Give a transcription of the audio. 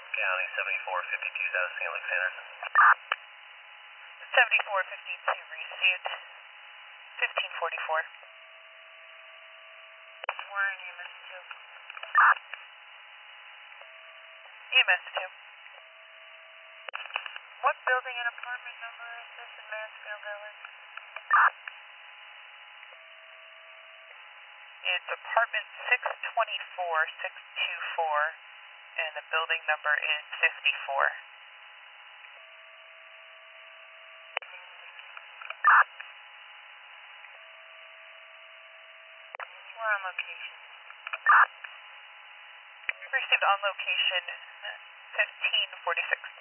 County 7452, that is St. Luke's Anderson. 7452 received. 1544. Warren, EMS 2. EMS 2. What building and apartment number is this in Mansfield Village? It's apartment 624, 624, and the building number is 54. We're on location. Received on location 1546.